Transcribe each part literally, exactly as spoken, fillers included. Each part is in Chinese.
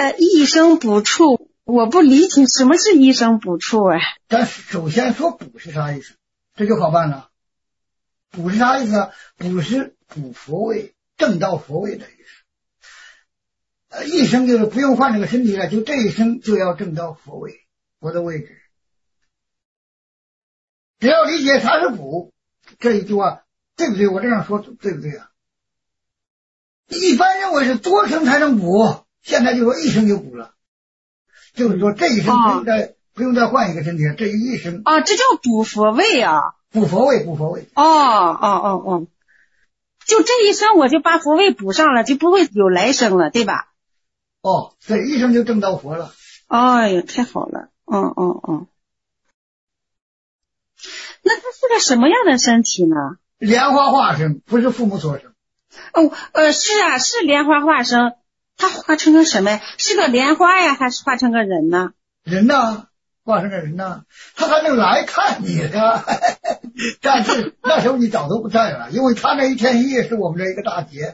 呃，一生补处，我不理解什么是一生补处啊。 但是首先说补是啥意思，这就好办了。补是啥意思？补是补佛位，正到佛位的意思。呃，一生就是不用换这个身体了，就这一生就要正到佛位，佛的位置。只要理解啥是补，这一句话对不对？我这样说对不对啊？一般认为是多生才能补，现在就说一生就补了，就是说这一生不用再、哦、不用再换一个身体了，这一生啊，这叫补佛位啊， 补佛位，补佛位。 哦哦哦哦，就这一生我就把佛位补上了，就不会有来生了，对吧？ 哦，这一生就证到佛了。 哎呦，太好了，嗯嗯嗯。那他是个什么样的身体呢？ 莲花化身，不是父母所生。 哦，呃，是啊，是莲花化身，他化成个什么呀？是个莲花呀，还是化成个人呢？ 人呐，化成个人呐，他还能来看你呢。但是那时候你早都不在了，因为他那一天一夜是我们这一个大劫。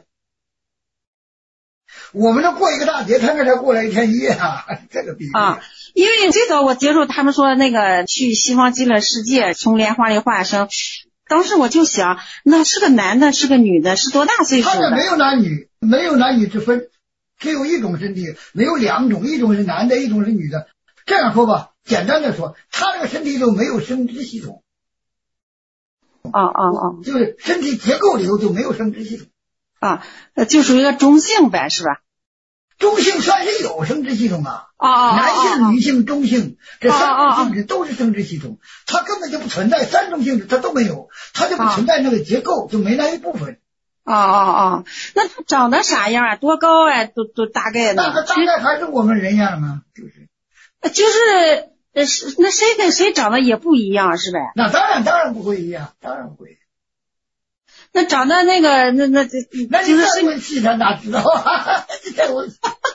我们这过一个大劫，他那才过来一天一夜啊，这个比喻啊。因为最早我接触他们说那个去西方极乐世界从莲花里化身，当时我就想，那是个男的是个女的，是多大岁数的？ 他这没有男女，没有男女之分，只有一种身体，没有两种，一种是男的，一种是女的。这样说吧，简单的说，他这个身体就没有生殖系统。 啊啊啊！ 就是身体结构里头就没有生殖系统。 啊，就属于一个中性呗，是吧？ 中性算是有生殖系统啊， 啊， 男性、女性、中性这三种性质都是生殖系统，它根本就不存在三种性质，它都没有，它就不存在那个结构，就没那一部分。 哦哦哦，那他长得啥样啊？多高啊？都都大概的？ 那个大概还是我们人样啊，就是就是呃是那谁跟谁长得也不一样是呗？ 那当然当然不会一样，当然不会。 那长得那个那那这那你再问细他哪知道啊？你再问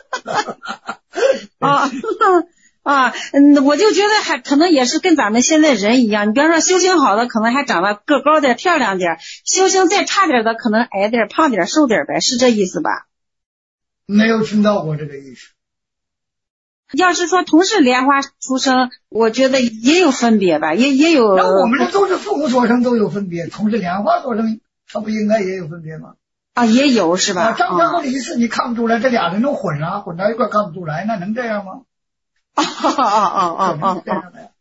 啊啊，嗯，我就觉得还可能也是跟咱们现在人一样，你比方说修行好的可能还长得个高点漂亮点，修行再差点的可能矮点胖点瘦点呗，是这意思吧？ 没有听到过这个意思。 要是说同是莲花出生，我觉得也有分别吧，也也有。 那我们这都是父母所生都有分别，同是莲花所生，他不应该也有分别吗？ 啊，也有是吧？ 啊，张三和李四你看不出来，这俩人都混了，混到一块看不出来，那能这样吗？ 哦哦哦哦哦哦。